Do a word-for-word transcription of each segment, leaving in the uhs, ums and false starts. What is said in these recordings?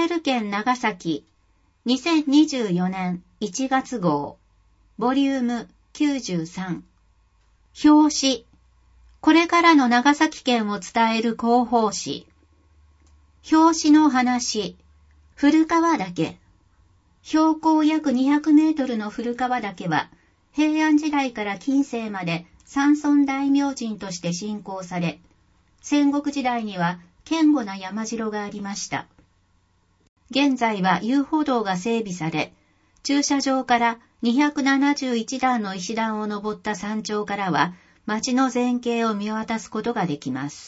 える県長崎にせんにじゅうよねんいちがつ号ボリュームきゅうじゅうさん。表紙。これからの長崎県を伝える広報誌。表紙の話。古川岳。標高約にひゃくメートルの古川岳は、平安時代から近世まで山村大明神として信仰され、戦国時代には堅固な山城がありました。現在は遊歩道が整備され、駐車場からにひゃくななじゅういちだんの石段を登った山頂からは、町の全景を見渡すことができます。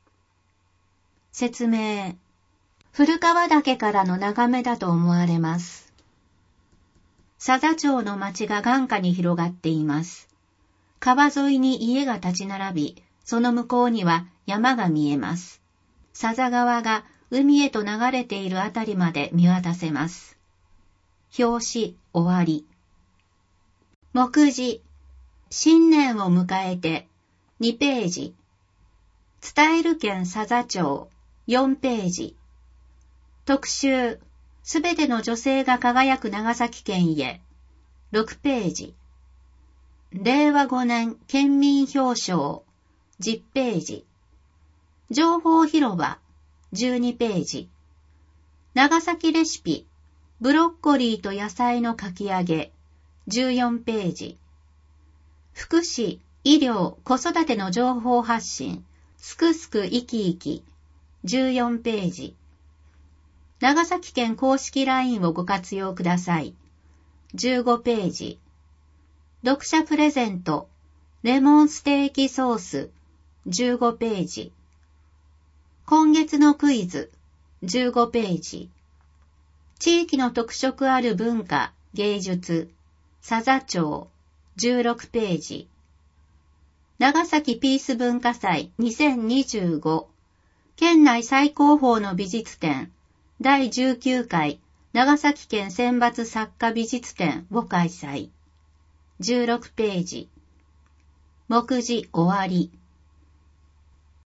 説明。古川岳からの眺めだと思われます。佐々町の町が眼下に広がっています。川沿いに家が立ち並び、その向こうには山が見えます。佐々川が海へと流れているあたりまで見渡せます。表紙終わり。目次。新年を迎えてにページ。伝える県佐々町よんページ。特集。すべての女性が輝く長崎県へろくページ。れいわごねん県民表彰じゅっページ。情報広場じゅうにページ。長崎レシピブロッコリーと野菜のかき揚げじゅうよんページ。福祉、医療、子育ての情報発信すくすく生き生きじゅうよんページ。長崎県公式 ライン をご活用ください。じゅうごページ。読者プレゼント、レモンステーキソース、じゅうごページ。今月のクイズ、じゅうごページ。地域の特色ある文化、芸術、佐々町、じゅうろくページ。長崎ピース文化祭にせんにじゅうご、県内最高峰の美術展、だいじゅうきゅうかい長崎県選抜作家美術展を開催。じゅうろくページ。目次終わり。